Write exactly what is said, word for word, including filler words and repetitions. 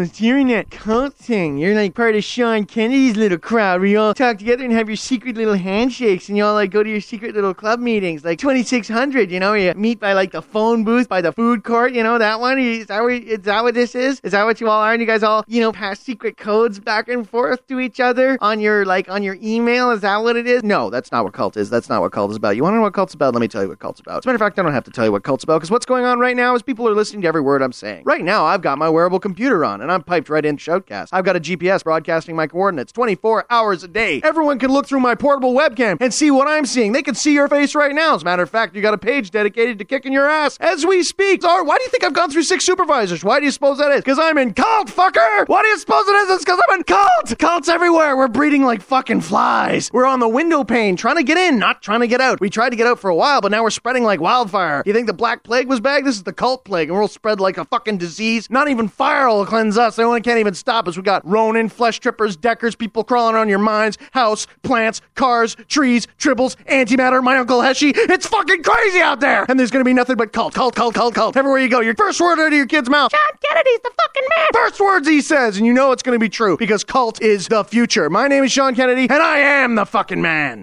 was hearing that cult thing. You're like part of Sean Kennedy's little crowd where you all talk together and have your secret little handshakes and you all like go to your secret little club meetings, like twenty-six hundred, you know, you meet by like the phone booth by the food court, you know, that one. Is that, where, is that what this is? Is that what you all are? And you guys all, you know, pass secret codes back and forth to each other on your, like, on your email? Is that what it is? No, that's not what cult is. That's not what cult is about. You want to know what cult's about? Let me tell you what cult's about. As a matter of fact, I don't have to tell you what cult's about, because what's going on right now is people are listening to every word I'm saying. Right now, I've got my wearable computer on, and I'm piped right into Shoutcast. I've got a G P S broadcasting my coordinates twenty-four hours a day. Everyone can look through my portable webcam and see what I'm seeing. They can see your face right now. As a matter of fact, you got a page dedicated to kicking your ass as we speak. So, why do you think I've gone through six supervisors? Why do you suppose that is? Because I'm in cult, fucker! Why do you suppose it is? It's because I'm in cult! Cults everywhere. We're breeding like fucking flies. We're on the window pane, trying to get in, not trying to get out. We tried to get out for a while, but now we're spreading like wildfire. You think the Black Plague was bad? This is the cult plague, and we'll spread like a fucking disease. Not even fire will cleanse us. No one can't even stop us. We got Ronin, flesh trippers, deckers, people crawling on your minds, house, plants, cars, trees, tribbles, antimatter, my Uncle Heshi. It's fucking crazy out there! And there's gonna be nothing but cult, cult, cult, cult, cult. Everywhere you go, your first word out of your kid's mouth, Sean Kennedy's the fucking man! First words he says, and you know it's gonna be true, because cult is the future. My name is Sean Kennedy, and I am the fucking man!